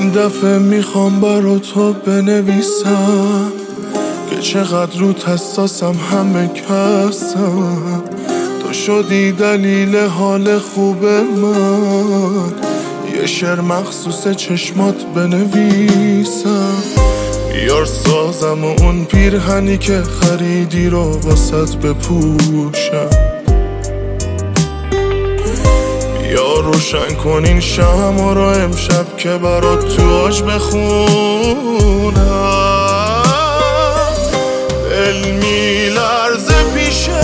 این دفعه میخوام برا تو بنویسم که چقدر رو حساسم، همه کسم. تو شدی دلیل حال خوب من، یه شعر مخصوص چشمات بنویسم. بیار سازم و اون پیرهنی که خریدی رو واسط بپوشم. بیا روشن کن این شمع رو امشب که برات تو آج بخونم. دل میلرزه پیشه،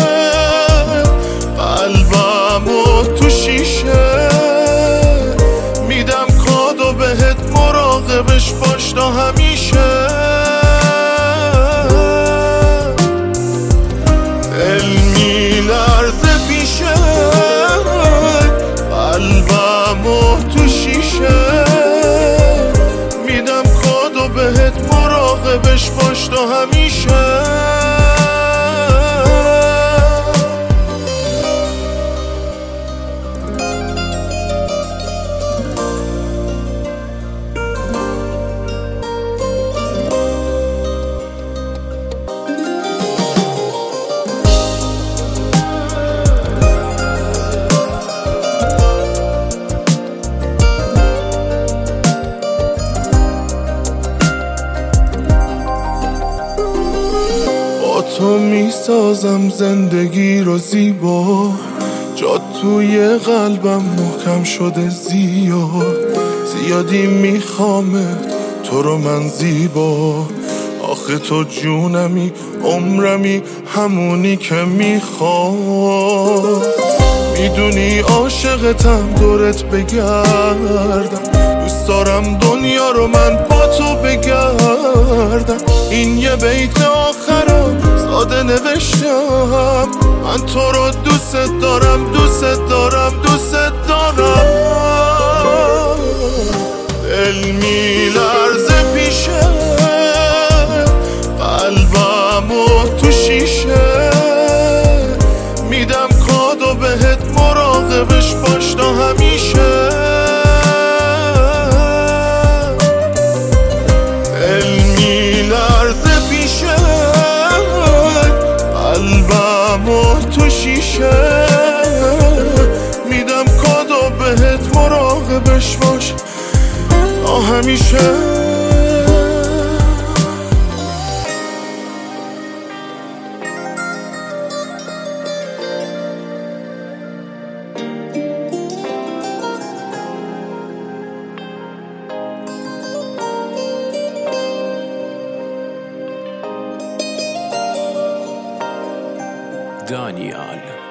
قلبمو تو شیشه میدم کادو بهت، مراقبش باش تا همیشه. دل میلرزه پیشه، قلبمو تو شیشه میدم کادو بهت، مراقبش باش تا همیشه. تو میسازم زندگی رو زیبا، جا توی قلبم محکم شده زیادی میخوامت تو رو من زیبا. آخه تو جونمی، عمرمی، همونی که میخوام. میدونی عاشقتم، دورت بگردم، دوست دارم دنیا رو من با تو بگردم. این یه بیت آخرم ساده نوشتم، من تو رو دوست دارم، دوست دارم، دوست دارم. دل میلرزه پیشه، قلبمو تو شیشه میدم کادو بهت، مراقبش باش تا همیشه. دل میلرزه پیشه، قلبمو تو شیشه میدم کادو بهت، مراقبش باش تا همیشه. دانیال